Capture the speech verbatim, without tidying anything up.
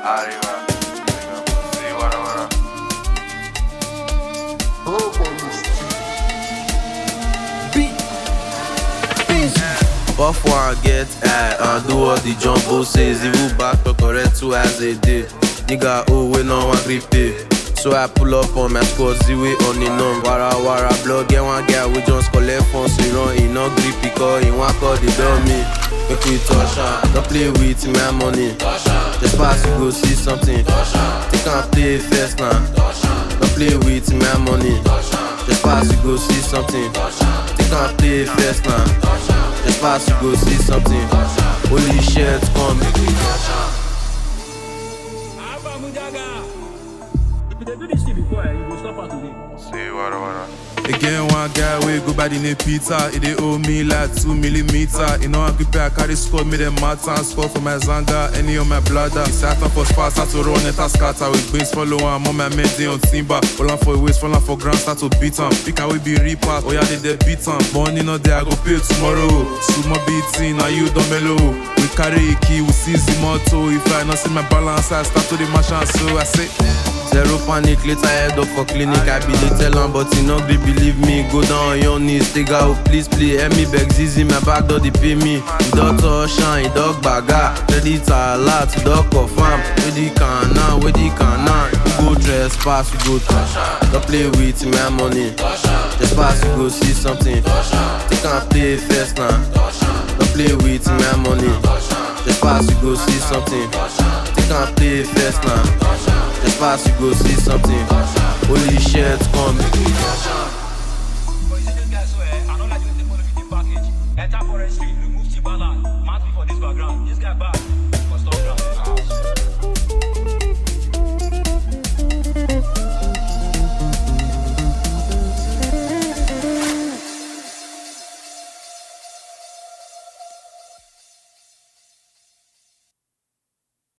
Arriba. Sí, voilà, voilà. Buff one get high and do all the jumbo says. Even back to correct two as a day. Nigga, oh, we no one grip pay. So I pull up on my squad, zero on the numb. Wara wara blood, get one guy we just collect funds. We run, he no grip because he want call the dummy. Make we touch am, don't play with my money. Just pass you go see something. Take and play first now. Don't play with my money. Just pass you go see something. Take and play first now. Just pass you go see something. Holy shit, come make me touch am. If they do this thing before, you go stop her today. Sí, voilà, voilà. Again, one guy we go by the name Peter. He dey owe me like two millimeter. You know I grip I carry score, me them matter and score for my zanga, any on my bladder. He sat up for fast, start to run it and scatter. With brains follow him, on my men day on timber. Falling for waist, falling for ground, start to beat him. Pick we be reapers, oh yeah they dey beat him. Money not there, I go pay tomorrow. Sumo beating, now you don't mellow. We carry a key, we seize the motto. If I not see my balance, I start to the machine, so I say. Zero panic, later head up for clinic. I be the tell him, but he no gree believe me. Go down on your knees, take out, please, please. Help me beg Zizi, my back door, they pay me. Doctor shine, dog baga. Ready to alert, dog confirm. Ready can now, ready can now. You go trespass, you go touch. Don't play with my money. Just pass, you go see something. Take and play first now. Don't play with my money. Just pass, you go see something. Take and play first now. Just pass, you go see something. Holy shit, come make me touch am. But you see this guy so eh, I don't like to take one of the package. Enter forestry, remove Timbaland. Match me for this background. This guy bad.